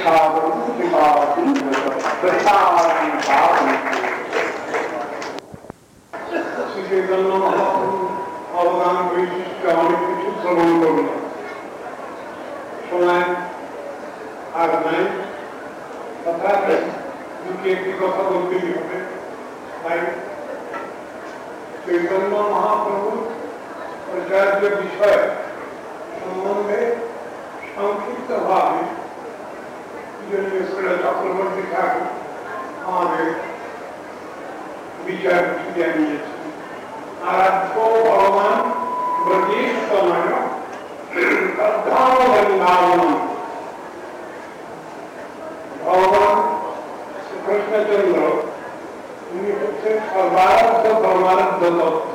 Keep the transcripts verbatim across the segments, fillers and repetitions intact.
চৈতন্য মহাপ্রভু অবদান বৈশিষ্ট্য অনেক কিছু শ্রবণ করল, সময় আর নাই, তথাপি দুটি একটি কথা বলতেই হবে। তাই চৈতন্য মহাপ্রভু প্রচার্য বিষয় সম্বন্ধে সংক্ষিপ্ত ভাবে চক্রবর্তী ঠাকুর আমাদের বিচার জানিয়েছে। আরাধ্য ভগবান ব্রজেশ্বরয় বৃন্দাবন, ভগবান শ্রীকৃষ্ণচন্দ্র উনি হচ্ছেন সর্বারাধ্য পরমারাধ্য তত্ত্ব।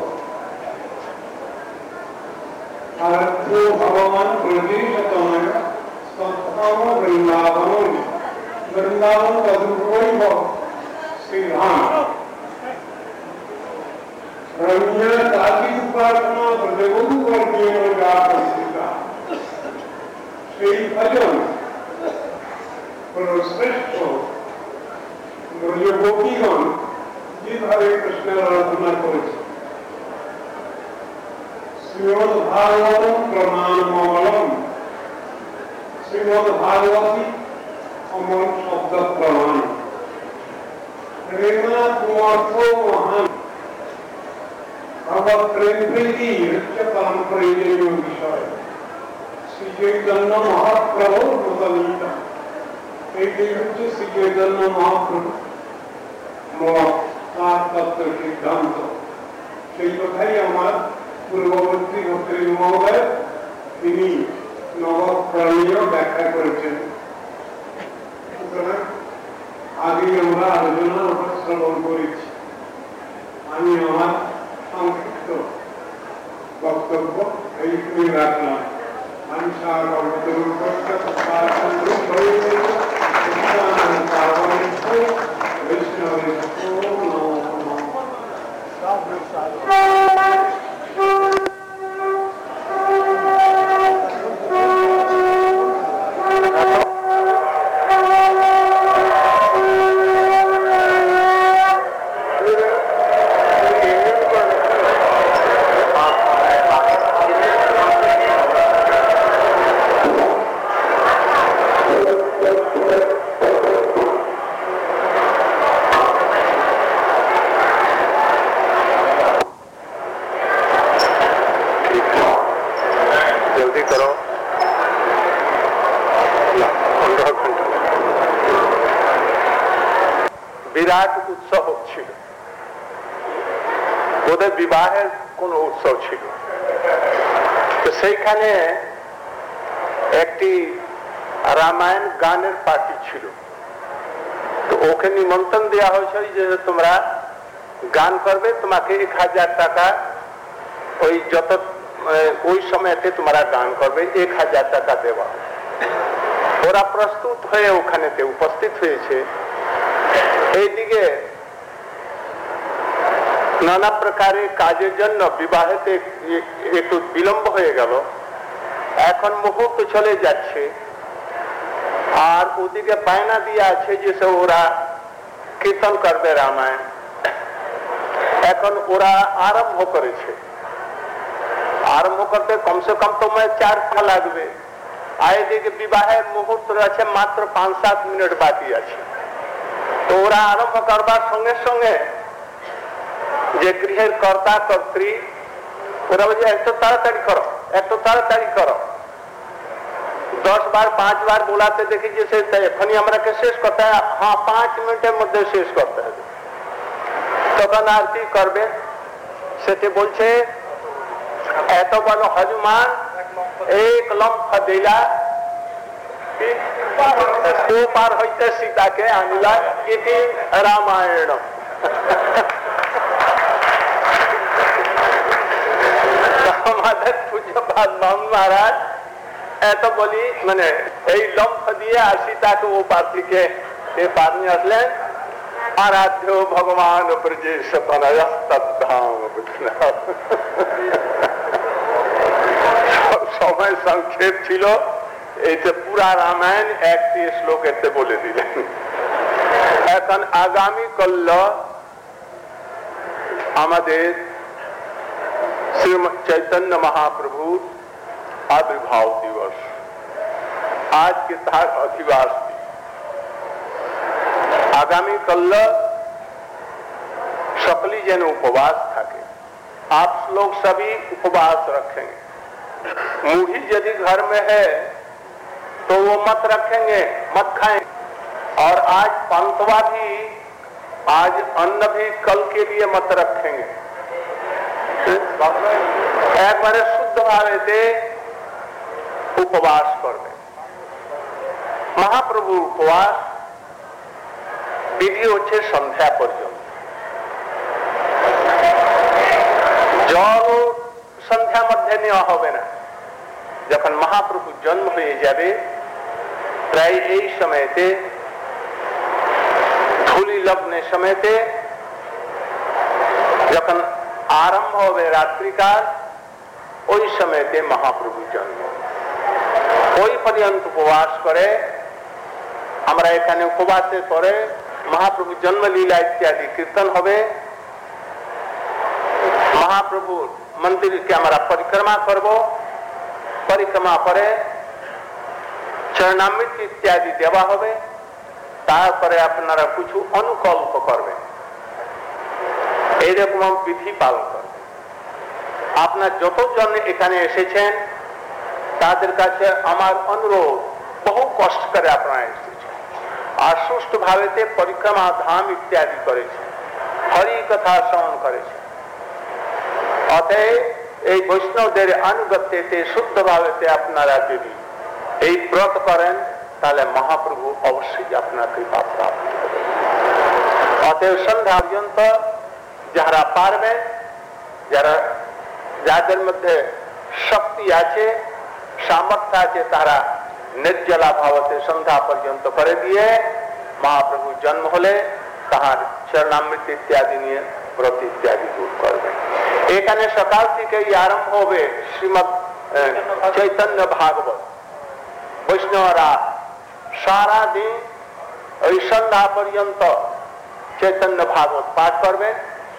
আরাধ্য ভগবান ব্রজেশ্বরয় সৎধাম বৃন্দাবন, বৃন্দাবন তদুপৈব শ্রীধাম। रम्य दासी उपासना प्रदेवधु वर्गीय जाता সেই ভজন শ্রেষ্ঠ গোপীগণ যেভাবে কৃষ্ণের আরাধনা করেছে। শ্রীমদ ভাগবতম প্রমাণ মঙ্গলম, শ্রীমদ ভাগবতী অমল শব্দ প্রমাণ, প্রেমা কুমার্থ মহান প্রেম প্রীতি হচ্ছে পরম প্রয়োজনীয় বিষয়। শ্রী চৈতন্য মহাপ্রভুর মতলীলা, এইটাই হচ্ছে শ্রী চৈতন্য মহাপ্রভু তার তত্ত্ব সিদ্ধান্ত। সেই কথাই আমার পূর্ববর্তী ভক্তি মহোদয় তিনি নবপ্রাণীয় ব্যাখ্যা করেছেন। সুতরাং আগেই আমরা আলোচনা শ্রবণ করেছি। আমি আমার সংক্ষিপ্ত বক্তব্য এইটুকুই রাখলাম। আমি বিরাট উৎসব ছিল, ওদের বিবাহের কোন উৎসব ছিল। তো সেইখানে একটি রামায়ণ গানের পার্টি ছিল। তো ওকে নিমন্ত্রণ দেওয়া হয়েছে যে তোমরা গান করবে, তোমাকে এক হাজার টাকা, ওই যত ওই সময়তে তোমরা গান করবে এক হাজার টাকা দেওয়া। ওরা প্রস্তুত হয়ে ওখানেতে উপস্থিত হয়েছে। এইদিকে নানা প্রকারের কাজের জন্য বিবাহেতে একটু বিলম্ব হয়ে গেল। এখন মুহূর্ত চলে যাচ্ছে, আর ওদিকে বায়না দিয়ে আছে যে সে ওরা কীর্তন করবে রামায়ণ। এখন ওরা আরম্ভ করেছে, আরম্ভ করতে কমসে কম তোমার চার ঘন্টা লাগবে। আর এদিকে বিবাহের মুহূর্ত আছে মাত্র পাঁচ সাত মিনিট বাকি আছে। তো ওরা আরম্ভ করবার সঙ্গে সঙ্গে যে গৃহের কর্তা কর্ত্রী ওরা বলছে একটু তাড়াতাড়ি করো, একটু তাড়াতাড়ি করো। দশ বার পাঁচ বার বোলাতে দেখি যে এখনই আমরাকে শেষ করতে হবে, হ্যাঁ পাঁচ মিনিটের মধ্যে শেষ করতে হবে। তখন আর কি করবে, সেটি বলছে এত বড় হনুমান এক লম্ফ দিলা, পার হইতে সীতাকে আনিলা, ইতি রামায়ণ। আমাদের পূজ্যপাদ মহারাজ এত বলি মানে এই লম্ফ দিয়ে আর সীতাকে ও পার থেকে এ পার নিয়ে আসলেন। আরাধ্য ভগবান সময় সংক্ষেপ ছিল, এইতে পুরা রামায়ণ একটি শ্লোকেতে বলে দিলেন। এখন আগামী কল্য আমাদের শ্রী চৈতন্য মহাপ্রভুর আবির্ভাব দিবস, আজকে তার অধিবাস দিন। আগামী কল্য সকলেই যেন उपवास থাকে। आप लोग सभी उपवास रखेंगे। मुढ़ी यदि घर में है तो वो मत रखेंगे, मत खाएंगे। और आज पंतवा भी, आज अन्न भी कल के लिए मत रखेंगे। एक बार शुद्ध भावे से उपवास करबे। महाप्रभु उपवास विधि होच्छे सन्ध्या पर्यन्त। जल सन्ध्या मध्य नेওয়া হবে না। যখন মহাপ্রভু জন্ম হয়ে যাবে প্রায় এই সময়তে ধূলি লগ্নে সময়তে যখন আরম্ভ হবে রাত্রিকাল, ওই সময়তে মহাপ্রভু জন্ম। ওই পর্যন্ত উপবাস করে আমরা এখানে উপবাসের পরে মহাপ্রভু জন্ম লীলা ইত্যাদি কীর্তন হবে। মহাপ্রভুর মন্দিরকে আমরা পরিক্রমা করব। পরিক্রমা করে চরণামৃত ইত্যাদি দেওয়া হবে। তারপরে আপনারা কিছু অনুকল্প করবেন, এইরকম বিধি পালন করবেন। আপনার যতজন এখানে এসেছেন তাদের কাছে আমার অনুরোধ, বহু কষ্ট করে আপনারা এসেছেন আর সুষ্ঠু ভাবেতে পরিক্রমা ধাম ইত্যাদি করেছেন, হরি কথা শ্রবণ করেছেন। অতএব এই বৈষ্ণবদের আনুগত্যতে শুদ্ধ ভাবেতে আপনারা যদি এই ব্রত করেন তাহলে মহাপ্রভু অবশ্যই আপনার কৃপা প্রাপ্ত হবে। অতএব সন্ধ্যা পর্যন্ত যারা পারবেন, যারা যাদের মধ্যে শক্তি আছে, সামর্থ্য আছে, তারা নির্জলা ভাবতে সন্ধ্যা পর্যন্ত করে দিয়ে মহাপ্রভু জন্ম হলে তাহার চরণামৃত ইত্যাদি নিয়ে ব্রত ইত্যাদি দূর করবেন। এখানে সকাল থেকেই আরম্ভ হবে শ্রীমৎ চৈতন্য ভাগবত। বৈষ্ণবরা সারা দিন ওই সন্ধ্যা পর্যন্ত চৈতন্য ভাগবত পাঠ করবেন।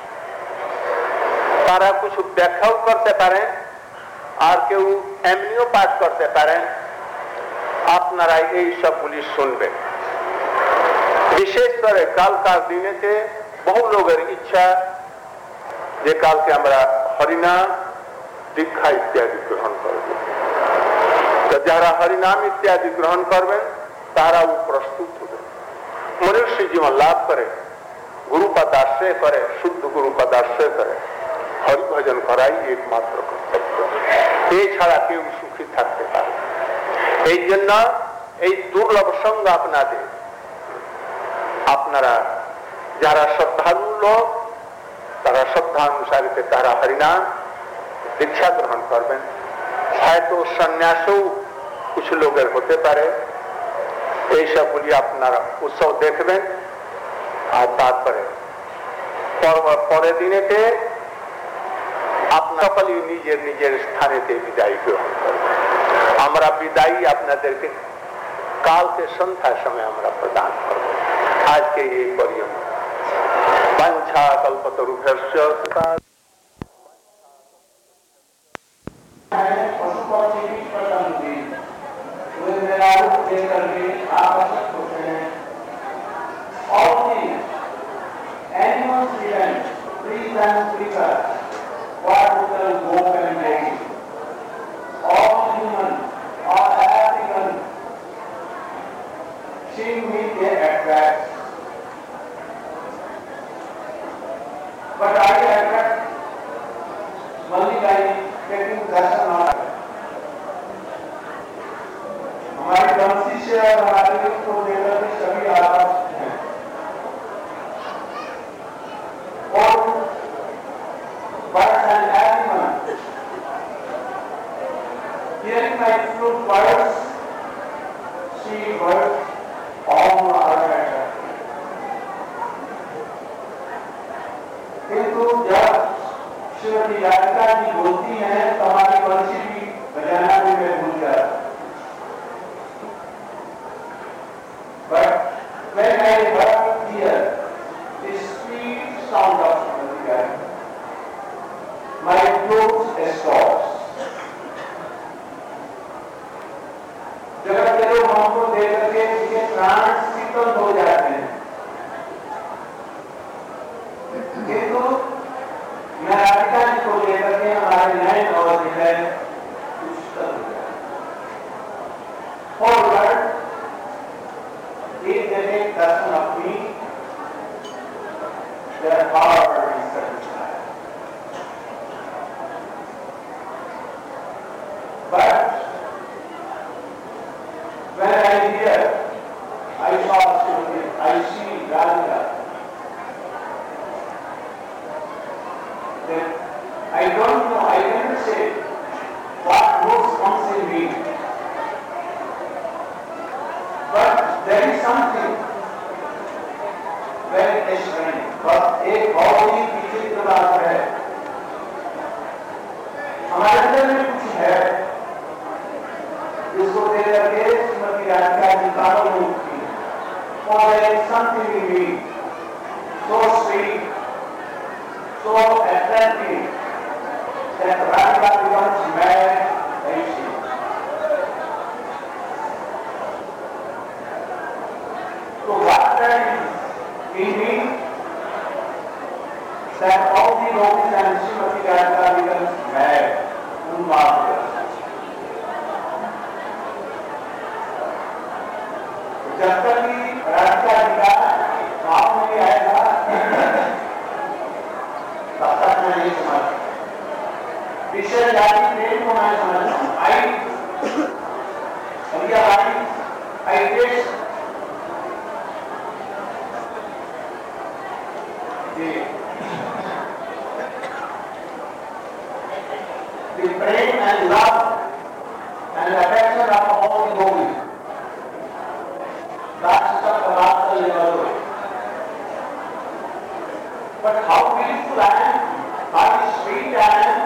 তারা কিছু ব্যাখ্যাও করতে পারেন আর কেউ এমনিও পাঠ করতে পারেন। আপনারা এই সবগুলি শুনবেন। বিশেষ করে কালকার দিনেতে বহু লোকের ইচ্ছা যে কালকে আমরা হরিনাম দীক্ষা ইত্যাদি গ্রহণ করব। তো যারা হরিনাম ইত্যাদি গ্রহণ করবেন তারাও প্রস্তুত হবেন। মনুষ্য জীবন লাভ করে গুরু পদাশ্রয় করে, শুদ্ধ গুরু পদাশ্রয় করে হরি ভজন করাই একমাত্র কর্তব্য। এছাড়া কেউ সুখী থাকতে পারে। এই জন্য এই দুর্লভ সঙ্গ আপনাদের, আপনারা যারা শ্রদ্ধালু লোক তারা শ্রদ্ধা অনুসারে তারা হরিনাম দীক্ষা গ্রহণ করবেন। হয়তো সন্ন্যাসও কিছু লোকের হতে পারে। এইসবগুলি আপনারা উৎসব দেখবেন আর তারপরে পরের দিনেতে আপনার সকলেই নিজের নিজের স্থানেতে বিদায় গ্রহণ করবেন। আমরা বিদায়ী আপনাদেরকে কালকে সন্ধ্যার সময় আমরা প্রদান করব। আজকে এই পর্যন্ত বাঞ্ছা কল্পতরুভ্যশ্চ seeing me they attract, but I attract only by taking darshan out. हमारी बंसी से और हमारे को लेकर के सभी आपस हैं और birds and animals hearing my flute birds, see birds, all are attracted. किंतु जब श्रीमती राधिका जी बोलती हैं तो हमारी बंसी भी बजाना भी मैं भूल जाता। when I heard here the sweet sound of Murtigar, my throat stops. जगत के लोग हमको देख करके उनके प्राण शीतल हो जाते हैं, किंतु मैं राधिका जी को लेकर के हमारे नए और हृदय शीतल हो जाते हैं। फॉरवर्ड एक जगह दर्शन अपनी their power is satisfied. But when I hear, I saw Surya, I see Radhika, then I don't know, I cannot say what words comes in me. But there is something very strange. बस एक बहुत ही विचित्र बात है, हमारे अंदर में कुछ है जिसको देख करके श्रीमती राधिका जी कानों में उठती है। For there is something in me so sweet, so attractive that Radhika becomes mad and she. So what there is in me that all the devotees and Srimati Radhika becomes mad, unmarked. जब तक कि राधिका जी का काम नहीं आएगा तब तक मैं नहीं समझ विषय जाति प्रेम को मैं समझता हूँ। I I test the praying and love and affection of all the holy. That's the Paramahansa level. But how beautiful I am, how sweet I am,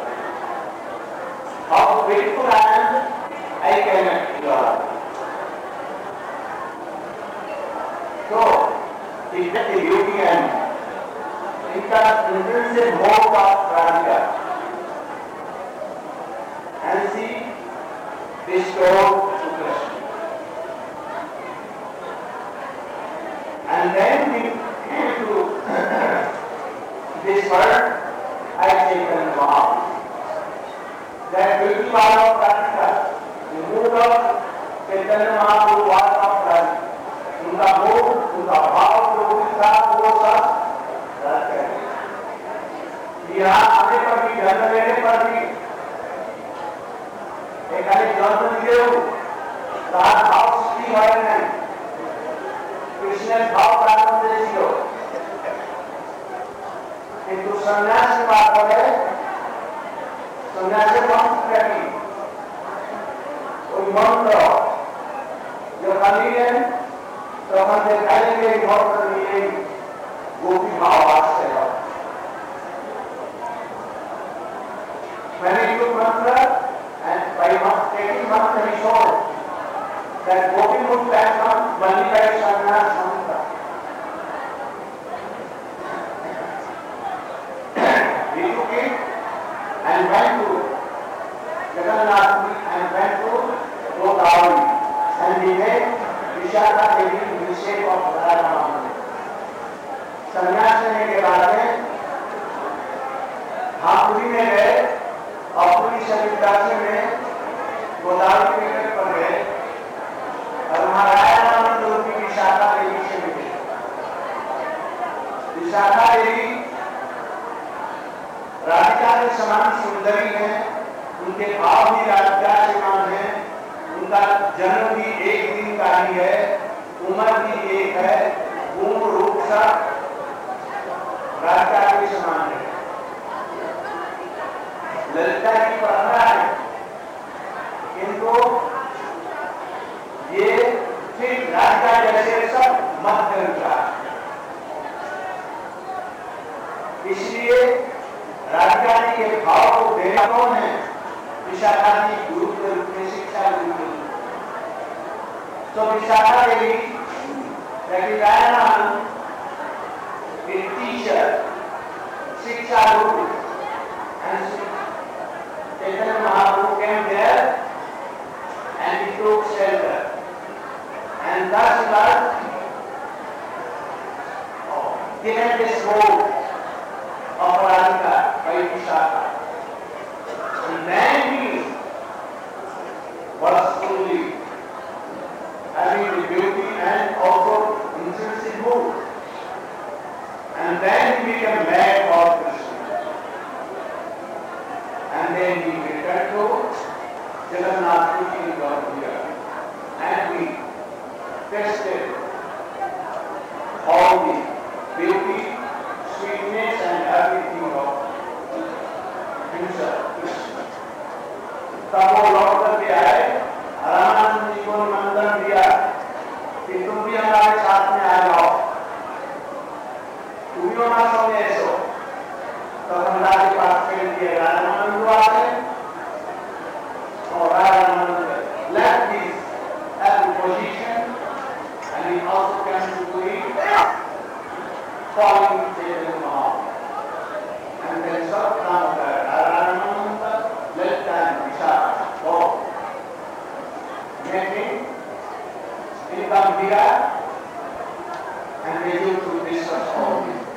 how grateful I am, I cannot figure. So, is that the beauty and intrinsic hope of Radhika? And she restored to Krishna. And then we came to this word, I taken vow. That beauty power of Radhika, the mood of Chaitanya Mahaprabhu was of Radhika. उनका मोह, उनका भाव जो था वो सब राधिका है। यहाँ आने पर भी, जन्म लेने पर भी एक अलग जन्म लिए हो, तार भाव सृष्टि वाले नहीं, कृष्ण भाव प्राप्त देती हो। किंतु संन्यास की बात है, संन्यास से मंत्र करती, कोई मंत्र जो खाली है, तो हम देखाएंगे बहुत लिए गोपी भाव आश्चर्य है। मैंने जो मंत्र and by taking mantra he showed that gopi would become Bandika Sannyas mantra. He took it and went to Jagannath Puri and went to Godavari and he made Vishaka Devi in the shape of Radha Mahamani. संन्यास लेने के बाद में हाँ पुरी में गए और पूरी शरीर काशी में गोदावरी के तट पर गए और महाराज की विशाखा देवी से मिले। विशाखा देवी राधिका के समान सुंदरी है, उनके भाव भी राधिका के समान है, उनका जन्म भी एक दिन का ही है, उम्र भी एक है, गुण रूप सब राधिका के समान है। ललिता की परंपरा है, किंतु ये ठीक राधिका जैसे सब मध्य का, इसलिए राधिका जी के भाव को देना कौन है? विशाखा जी गुरु के रूप में, शिक्षा गुरु के रूप में। तो विशाखा देवी that is Ramanand, the teacher, Shiksha Guru, and Chaitanya Mahaprabhu came there and he took shelter. And thus he was given this role of Radhika by Vishaka. And then he was fully having the beauty and also intrinsic mood. And then he became mad for Krishna. And then he returned to Jagannath Puri in Gauriya. And he tested all the beauty, sweetness and everything of himself, Krishna. तब वो लौट करके आए, रामानंद जी को निमंत्रण दिया कि तुम भी हमारे साथ में आ जाओ, तुम भी हमारे सामने ऐसो। तब हम राजा के पास पेड़ दिए, रामानंद आते और Ramanand left his happy position and he also came to Puri, following Chaitanya Mahaprabhu. And then Satnam Ramananda left and Vishaka both making income here and they used to discuss all this.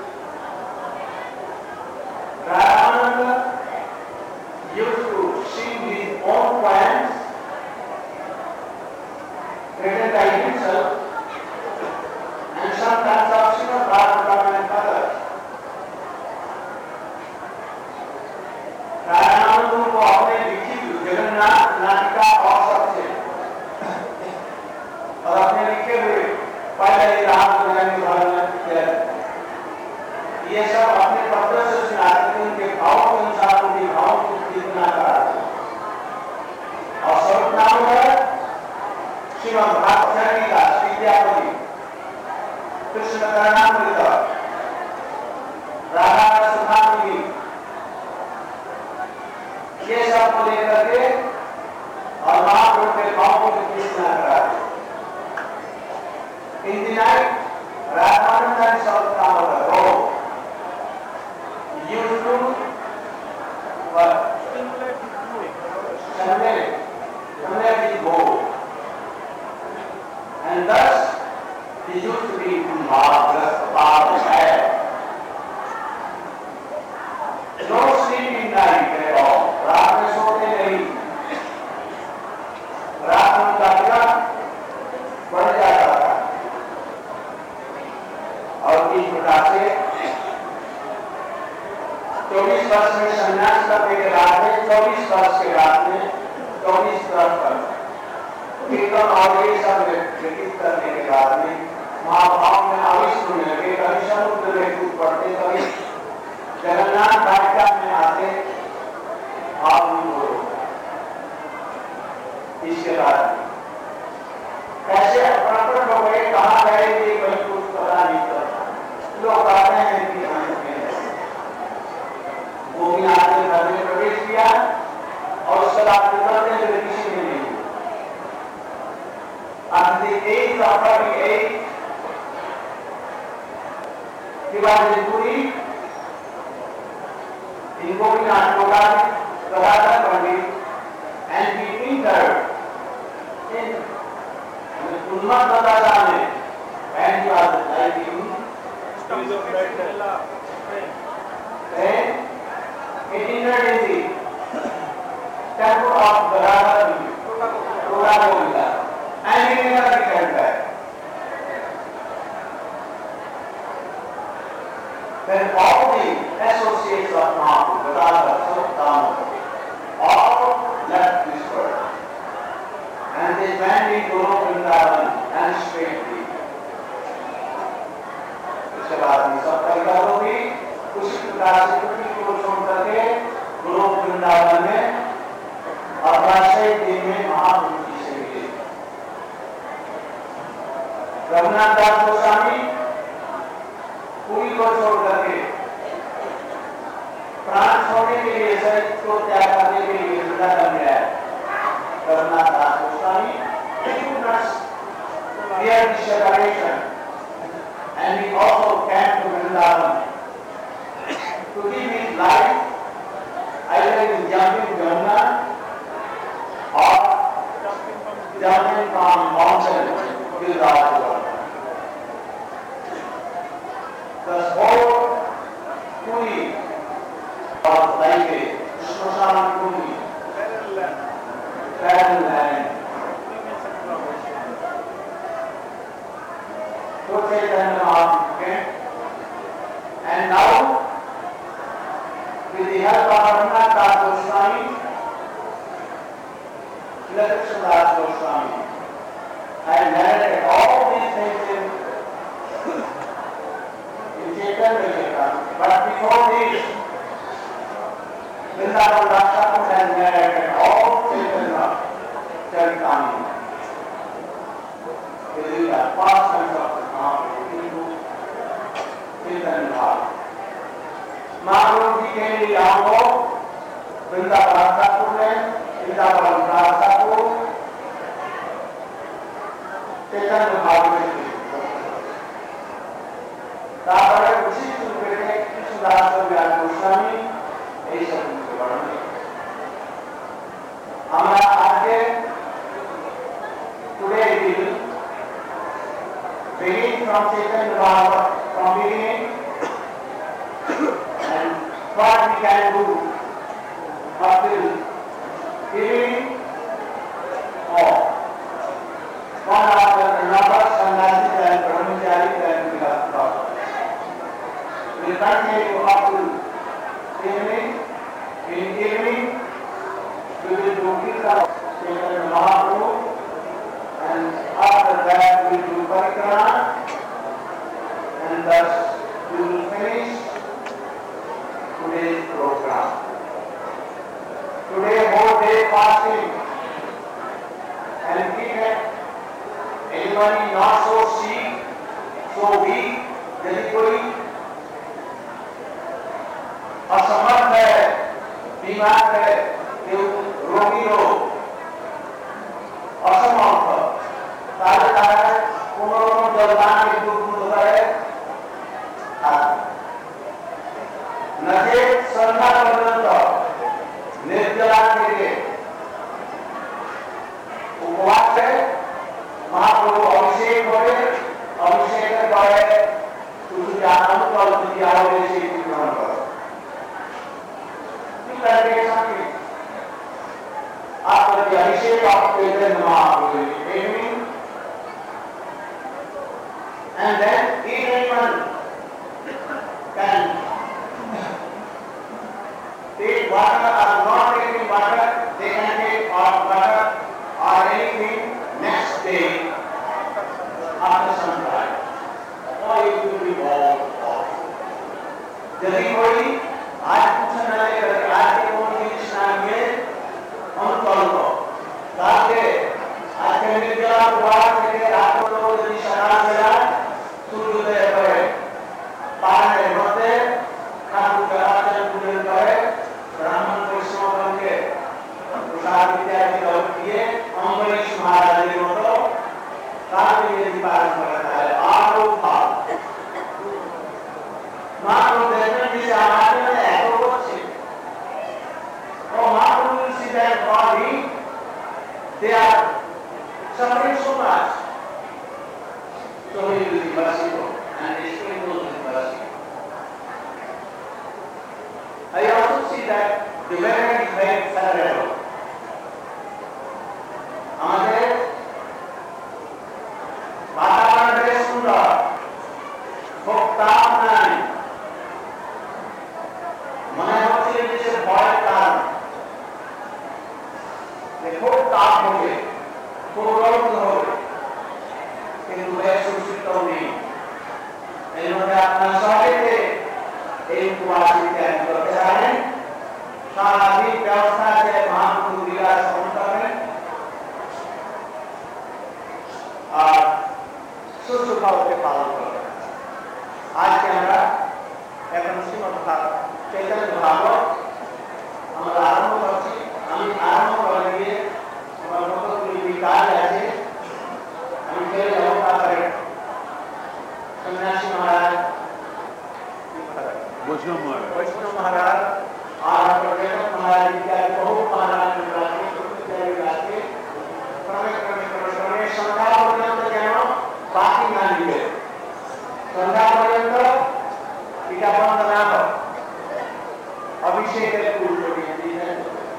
Ramananda used to sing his own poems written by himself and sometimes of Srimad Bhagavatam and others. Ramanand को अपने लिखित जगन्नाथ नाटिका और सबसे और अपने लिखे हुए पहले राम ये सब अपने पत्र से सुनाते थे, उनके भाव के अनुसार उनके भाव को कीर्तना कराते और सर्वनाम श्रीमद् भागवत गीता विद्यापति कृष्ण करणामृत राधा सुधामणि ये सब को लेकर के और महाप्रभु के भाव को कीर्तना कराते। In the night, Ramananda and Satnam used to what? Stimulate, stimulate his bow. And thus, he used to be marvelous, marvelous. No sleeping night at all. रात में सोते नहीं, रात में उनका पूरा बढ़ जाता था और इस प्रकार से चौबीस वर्ष में संन्यास करने के बाद में चौबीस वर्ष के बाद में चौबीस वर्ष पर कीर्तन और ये सब व्यतीत करने के बाद में महाभाव में आविष्ट होने लगे। कभी समुद्र में कूद पड़ते, कभी जगन्नाथ वाटिका में आते, आप बोलो इसके बाद कैसे प्रकट हो गए, कहाँ गए ये कोई कुछ पता नहीं चलता। लोग कहते हैं कि गोपीनाथ ने घर में प्रवेश किया और उसके बाद निकलते हुए किसी ने नहीं। At the age of thirty-eight, he was in Puri, in Gopinath Gadadhar Pandit, and he entered in Unmat Gadadhar, and he was like in then he entered in the temple of Gadadhar Pandit, and he never returned back. Then all the associates of Mahaprabhu, Gadadhar, Satnam, all left this world. And they went into Vrindavan and straightly. इसके बाद में सब परिवारों भी उसी प्रकार से पृथ्वी को छोड़ करके गुरु वृंदावन में अठारह दिन में महाप्रभु जी से मिले। रघुनाथ दास गोस्वामी पुरी को छोड़ करके प्राण छोड़ने के लिए, शरीर को त्याग करने के लिए वृंदावन गया। रघुनाथ दास Goswami clear the separation, and he also came to Vrindavan to give his life either in jumping Jamuna or jumping from mountain to Rajagopal. The whole Puri was like a Smashan Puri, parallel land. So Chaitanya Mahaprabhu came, and now with the help of Raghunath Das Goswami, Krishna Das Goswami, I narrated all these things in, in Chaitanya Charitamrita. But before this, Vrindavan Das Thakur has narrated all Chaitanya Charitamrita. They read the past times of the Mahaprabhu into Chaitanya Mahaprabhu. Mahaprabhu जी के लिए आपको वृंदावन ठाकुर ने वृंदावन दास ठाकुर चैतन्य महाप्रभु ने तापर उसी रूप में कृष्णदास व्यास गोस्वामी ये सब के वर्णन हमारा आज के today will begin from Chaitanya Mahaprabhu from beginning. And what we can do up till evening or one after another, sannyasis and brahmacharis and grihasthas. We will continue up till evening. In evening, we will do Kirtan Chaitanya Mahaprabhu, and after that we will do Parikrama, and thus we will finish today's program. Today whole day fasting and keep it. Anybody not so sick, so weak, यदि कोई असमर्थ है, बीमार है, रोगी हो, असमर्थ, तारे तारे पुनर्वम जलदान के दुख होता है, नचे संध्या पर्यंत निर्जला के उपवास है महाप्रभु अभिषेक करे अभिषेक करे तुझे आनंद और तुझे आरोग्य से ग्रहण करो इस तरह के आपका अभिषेक आप कहते हैं महाप्रभु evening and then if anyone can take water or not taking water, they can take hot water or anything next day after sunrise. Or it will be all off. यदि कोई आज कुछ न लेकर आज के कौन सी स्नान में हम करो ताकि आज के निर्जला उपवास के रात को लोग यदि शराब मिला सूर्योदय करे पारण होते ठाकुर का आचरण पूजन करे ब्राह्मण वैष्णव बन के प्रसाद इत्यादि और किए अम्बरीश महाराज ने तो काफी यदि पालन करता है आरोप भाव महाप्रभु देखने जिसे हमारे में ऐसा कुछ और महाप्रभु इसी तरह body they are suffering so much so he will be merciful and he sprinkles with mercy. I also see that the weather is very favorable. আমাদের বাতাবরণ বেশ সুন্দর, খুব তাপ নাই, মনে হচ্ছে যে ভয় কারণ খুব তাপ হবে, খুব রৌদ্র হবে, কিন্তু বেশ সুশীতল নেই। এর মধ্যে আপনার সবাইকে এই উপবাস ইত্যাদি করতে পারেন, স্বাভাবিক ব্যবস্থা আছে মহাপ্রভু লীলা শ্রবণ করবেন আর সুস্থভাবে পালন করবেন। আজকে আমরা এখন শ্রীমদ চৈতন্য ভাগবত আমরা আরম্ভ করছি। আমি আরম্ভ করে গিয়ে আমার কতগুলি কাজ আছে, আমি ফেলে যাবো। वैष्णव महाराज वैष्णव महाराज और प्रवेशक महाराज इत्यादि बहुत महाराज इत्यादि जाके क्रमे क्रमे क्रमे क्रमे संध्या पर्यंत ज्ञान बाकी ना लिखे संध्या पर्यंत टीका बंद ना हो अभिषेक पूर्व होती है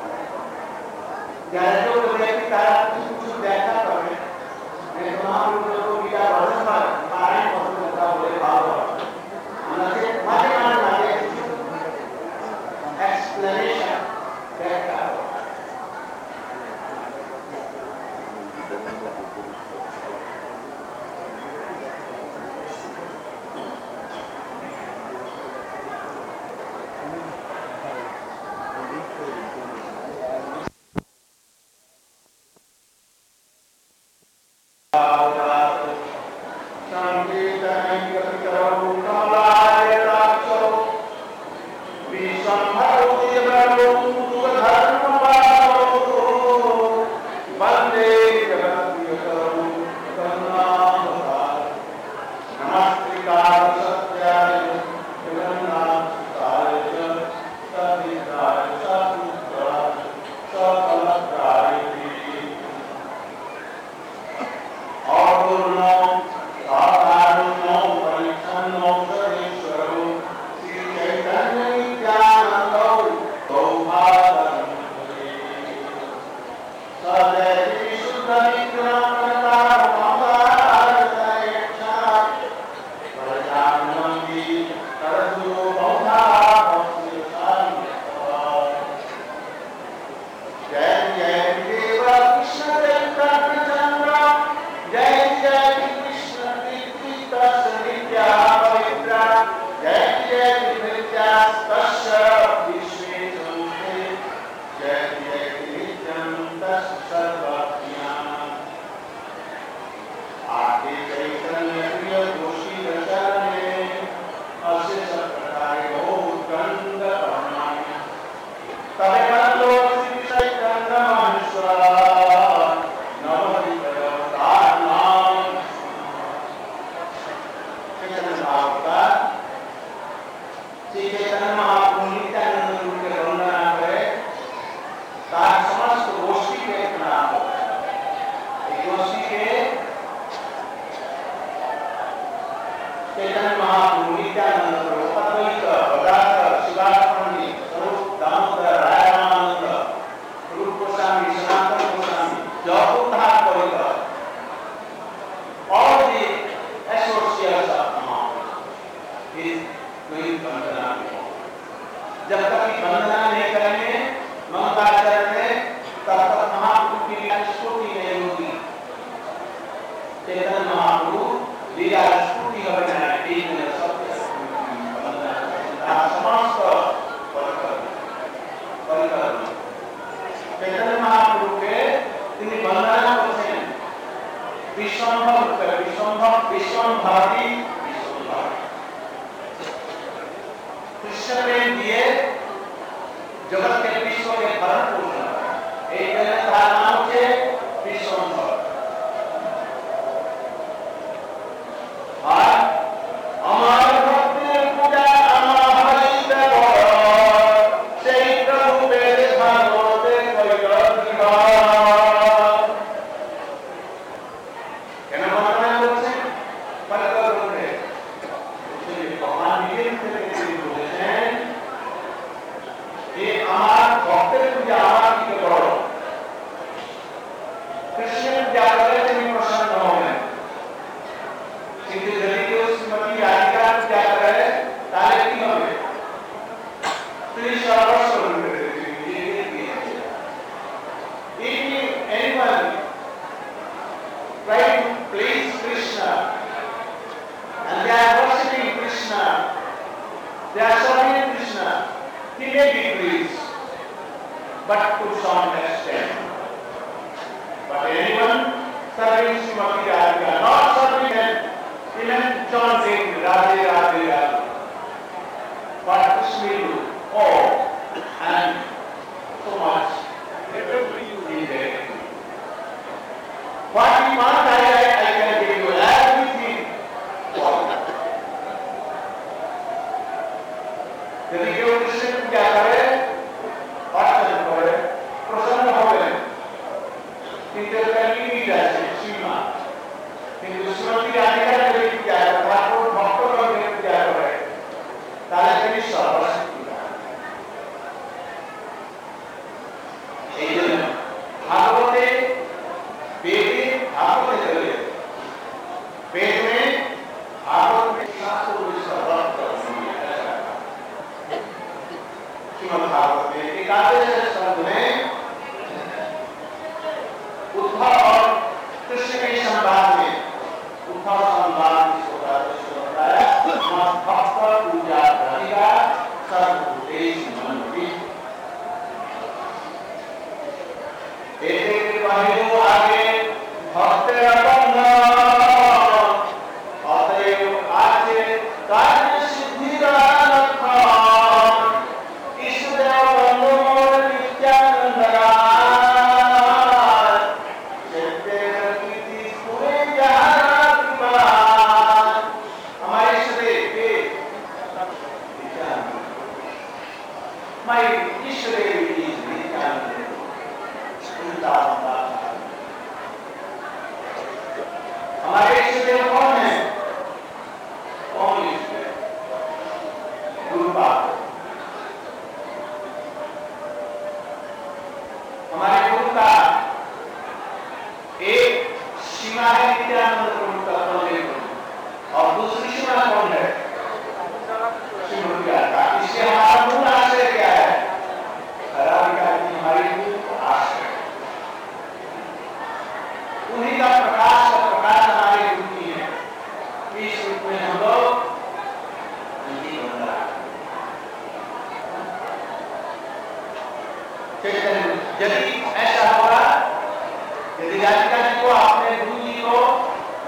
जैसे जो व्यक्ति तारा कुछ कुछ व्याख्या करे मैं महापुरुषों को टीका भजन पर पारायण पसंद करता बोले भाव अंदर माने माने माने एक्सप्लेनेशन व्याख्या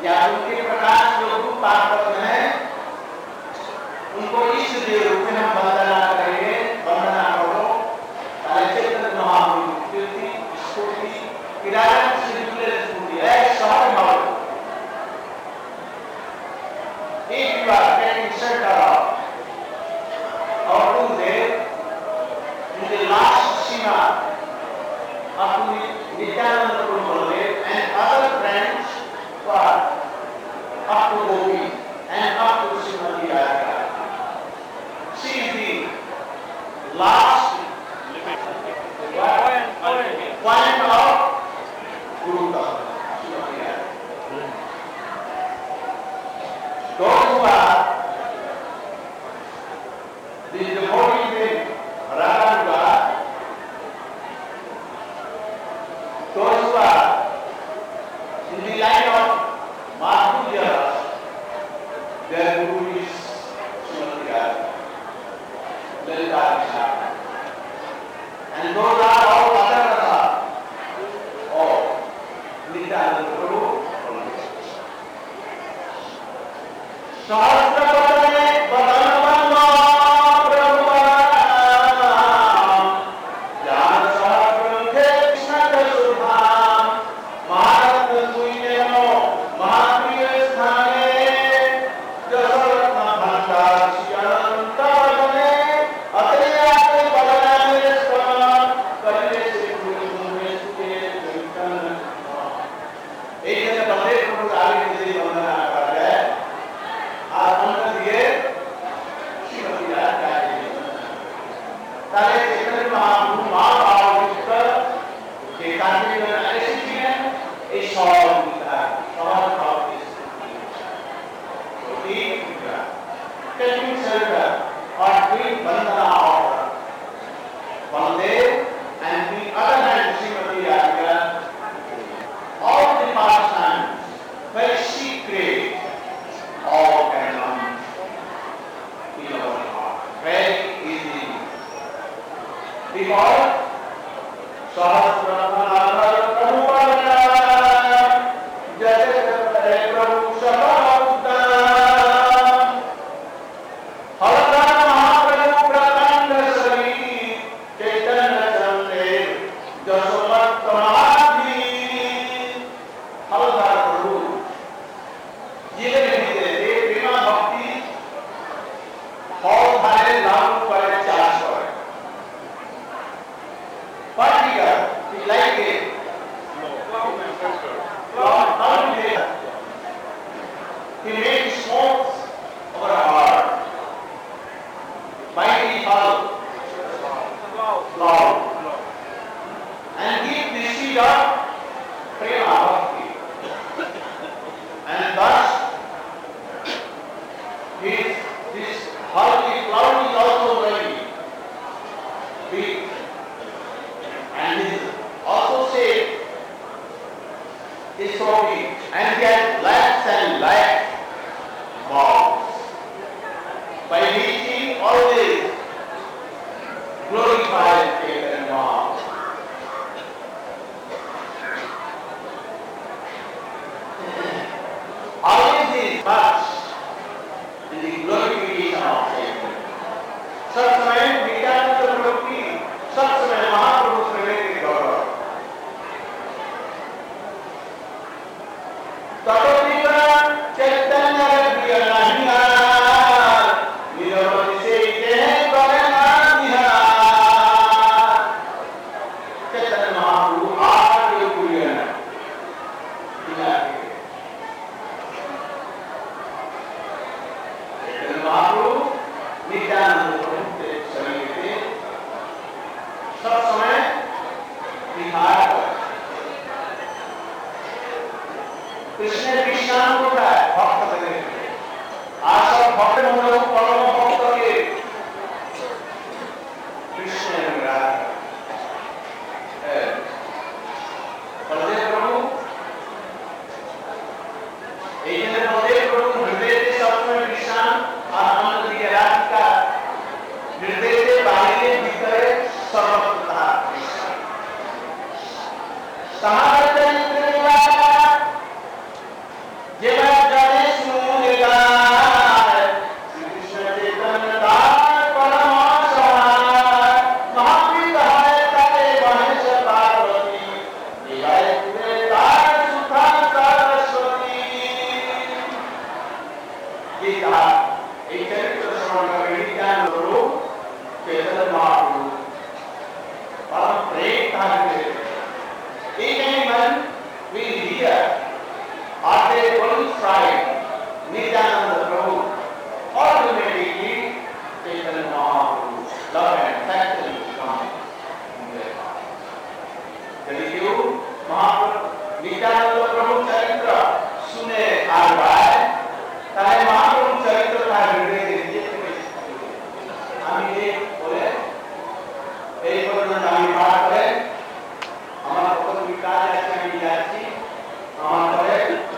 या उनके प्रकाश जो रूप पात्र है उनको इस रूप में हम वंदना करेंगे। वंदना करो चैतन्य महाप्रभु कीर्ति स्तुति किरात श्री स्तुति है सहज भाव। If you are getting center of our Gurudev in the last Sima of Nityananda Prabhu Baladev and other friends who are up to Gopi and up to Srimati Radhika. She is the last point of Guru Dhamma. Those who are the devotees in Radha, those who are in the line of Madhurya, their Guru is Srimati Radha, Lalita Krishna. And those are all other Rasa of Nityananda Prabhu. सहस्रवदने वदनवन्नो प्रभुवान् ज्ञानसहस्रग्रन्थे कृष्णकसुधाम् महारत्नतुल्यनो महाप्रियस्थाने दशरत्नभण्डारस्यनन्तवदने अत्रयाते वदनानि स्मरन् करिले श्रीगुरुमुने स्तुते कीर्तन। एक दिन बंदे प्रभु आगे से वंदना कर रहे हैं और उनका दिए श्रीमती राधिका जी ताले चैतन्य महाप्रभु महाभावयुक्त के कार्य में ऐसी चीजें इस सौर मिलता है सौर भाव की तो एक मिलता कहीं चलकर और कोई बंदना और बंदे and the other hand Srimati Radhika all the pastimes very secret all can come in our heart very easily because सहस्रनाम प्रभु वंदना जय जय प्रभु सर्वभूतानां हरहर महाप्रभु प्रकांड शरीर चैतन्य चंदेव जसोमत्तमाधि हरहर प्रभु ये नहीं देते प्रेमा भक्ति और धारे नाम पर चार सौ है particular we like it from unmade he made smooth our heart by default love and give the seed of prema bhakti and thus his this heart is cloud is also very big and is also safe is so big and get lakhs and lakhs balls by reaching always glorified Chaitanya Mahaprabhu. Always is much in the glorification of Chaitanya. सब समय नित्यानंद प्रभु की सब समय महाप्रभु प्रेम के गौरव तपोनिकरण चैतन्य प्रिय नहीं हार निरवधि से इतने करेगा निहार चैतन्य महाप्रभु आगे प्रिय नहीं चैतन्य महाप्रभु नित्यानंद प्रभु के शरीर के सब समय निहार कृष्ण विष्णान को है भक्त बने आज सब भक्त होने को परम भक्त के कृष्ण मेरा बलदेव प्रभु एक दिन बलदेव प्रभु हृदय के सब में विष्णान और आनंद की रात का हृदय के बाहर भीतर सर्वत्र समाज ये कहा एक चरित्र श्रवण कर नित्यानंद प्रभु चैतन्य महाप्रभु परम प्रेम था even we hear or they only try Nityananda Prabhu automatically Chaitanya Mahaprabhu love and affection come in their heart. यदि क्यों महाप्रभु नित्यानंद प्रभु चरित्र सुने आ रहा है ताकि महाप्रभु चरित्र का हृदय देखिए हम ये बोले एक बार हम बात करें हमारा बहुत विकास ऐसा नहीं जाती हमारे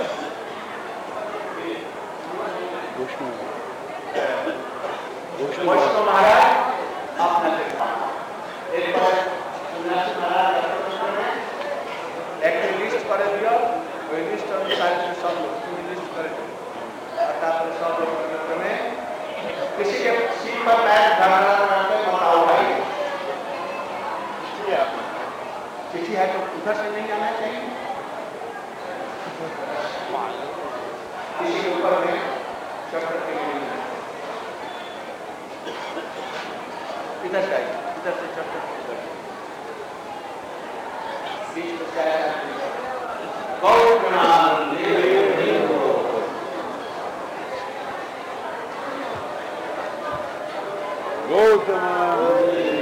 वैष्णव महाराज अपना देखा एक बार सन्यासी महाराज एक लिस्ट कर दिया वो लिस्ट अनुसार से सब लोग लिस्ट कर अर्थात सब लोग में किसी के सीट पर पैर धरना रहते बताओ भाई चिट्ठी है तो उधर से नहीं आना चाहिए किसी के ऊपर में चक्कर के लिए इधर से इधर से चक्कर बीच में जाए गौरनाम गौतम